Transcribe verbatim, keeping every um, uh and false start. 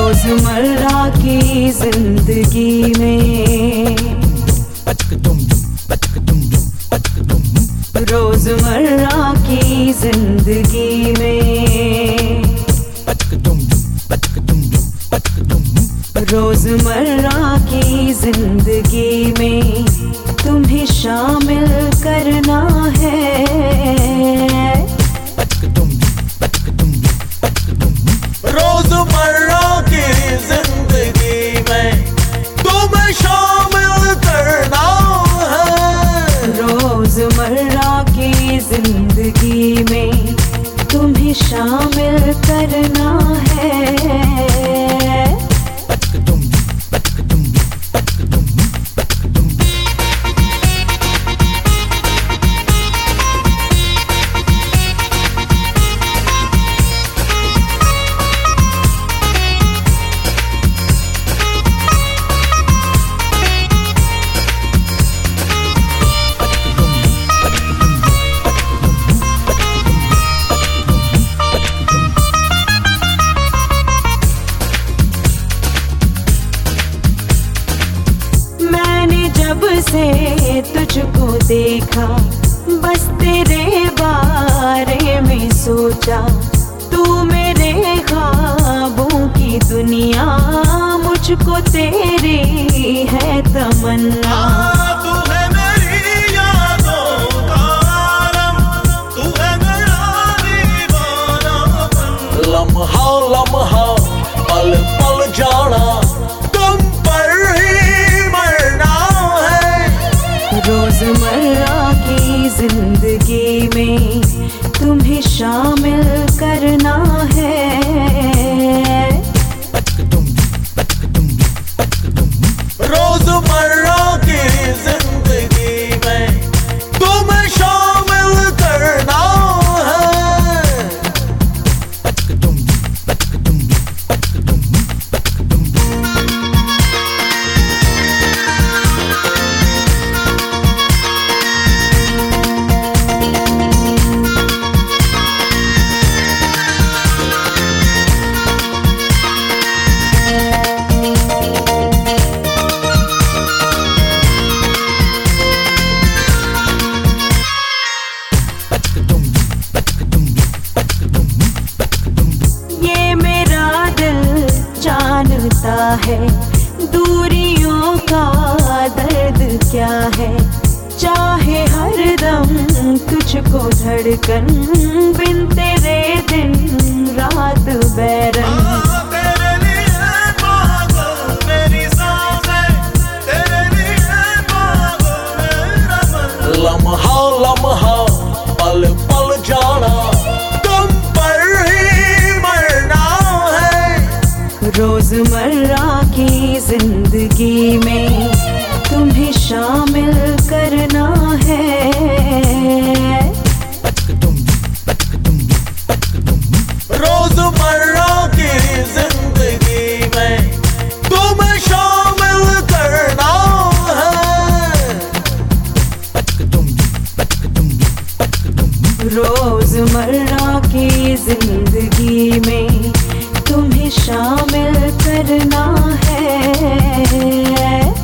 रोजमर्रा की जिंदगी में, रोजमर्रा की जिंदगी में, रोजमर्रा की जिंदगी में तुम्हें शामिल करना है। रोजमर्रा की जिंदगी में तुम्हें शामिल करना है। रोजमर्रा की जिंदगी में तुम्हें शामिल करना है। जब से तुझको देखा, बस तेरे बारे में सोचा। तू मेरे ख्वाबों की दुनिया, मुझको तेरी है तमन्ना। तू है मेरी यादों का आलम, तू है मेरा दीवानापन। लम्हा लम्हा पल पल जाना, तुम पर ही मरना। रोजमर्रा की जिंदगी में तुम्हें शामिल करना है। रोजमर्रा की जिंदगी में तुम्हें शामिल करना है। है दूरियों का दर्द क्या है, चाहे हरदम तुझको धड़कन, बिन तेरे दिन रात बैरन। तेरे लिए पागल मेरी सांसें, तेरे लिए पागल मेरा मन। लम्हा लम्हा पल पल जाना, तुम पर ही मरना है। रोजमर्रा की जिंदगी में तुम्हें शामिल करना है। रोजमर्रा की जिंदगी में तुम्हें शामिल करना है। रोजमर्रा की जिंदगी में तुम्हें शामिल करना है।